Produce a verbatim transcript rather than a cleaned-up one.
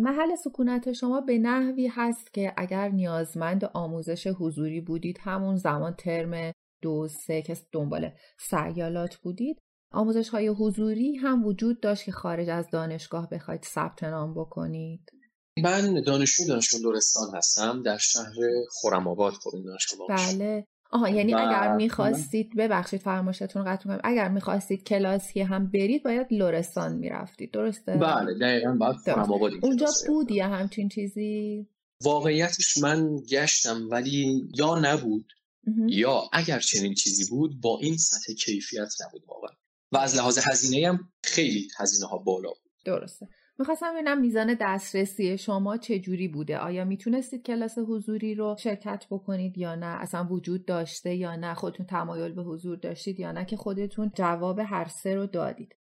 محل سکونت شما به نحوی هست که اگر نیازمند آموزش حضوری بودید، همون زمان ترم دو سه که دنبال سیالات بودید، آموزش های حضوری هم وجود داشت که خارج از دانشگاه بخواید ثبت نام بکنید؟ من دانشجوی دانشگاه لرستان هستم در شهر خرم‌آباد. خب این دانشگاه بله. آها، یعنی و... اگر میخواستید، ببخشید فرمایشتون قطع می‌کنم، اگر میخواستید کلاسی هم برید باید لرستان میرفتید، درسته؟ بله دقیقاً، باید خرم‌آباد اونجا بود یا همچین چیزی؟ واقعیتش من گشتم ولی یا نبود امه. یا اگر چنین چیزی بود با این سطح کیفیت نبود واقعا، و از لحاظ هزینه هم خیلی هزینه ها بالا بود. درسته. میخواستم ببینم میزان دسترسی شما چجوری بوده؟ آیا میتونستید کلاس حضوری رو شرکت بکنید یا نه؟ اصلا وجود داشته یا نه؟ خودتون تمایل به حضور داشتید یا نه که خودتون جواب هر سه رو دادید؟